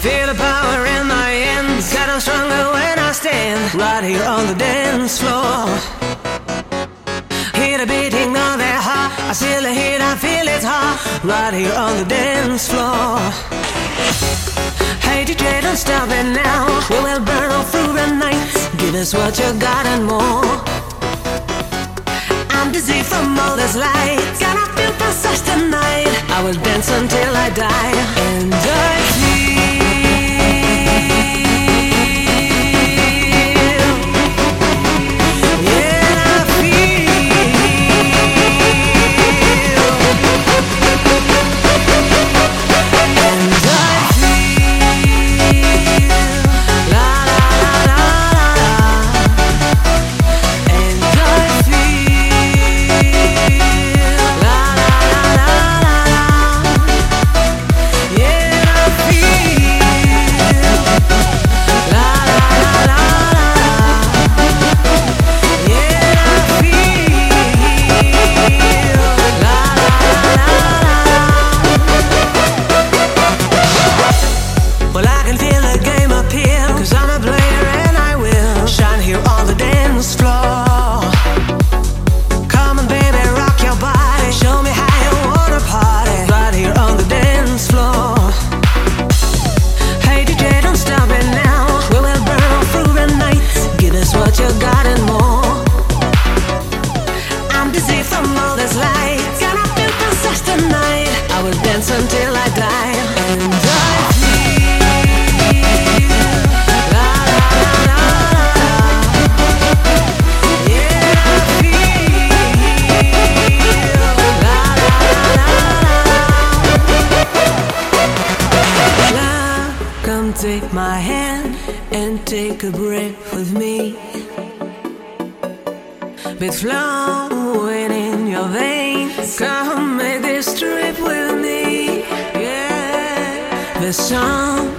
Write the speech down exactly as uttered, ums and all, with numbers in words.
Feel the power in my hands, get on stronger when I stand right here on the dance floor. Hear the beating of their heart, I feel the heat, I feel it hot, right here on the dance floor. Hey D J, don't stop it now, we will burn all through the night. Give us what you got and more. I'm dizzy from all this light, gonna feel the such tonight. I will dance until I die, and I feel, yeah, I feel, and I feel, la la la la la, and I feel, la la la la la, yeah, I feel, la la la la la, yeah, I feel, la la la la. Well, I can feel the game up here, cause I'm a player and I will shine here on the dance floor. Come on baby, rock your body, show me how you wanna party, right here on the dance floor. Hey D J, don't stop it now, we will burn all through the night. Give us what you got and more. I'm dizzy from all this light, gonna feel the such tonight. I will dance until I die, and I feel, la la la la la, yeah, I feel, la la la la la. Come take my hand and take a breath with me. Blood flowing in your veins, come make this trip with me. Yeah, the sun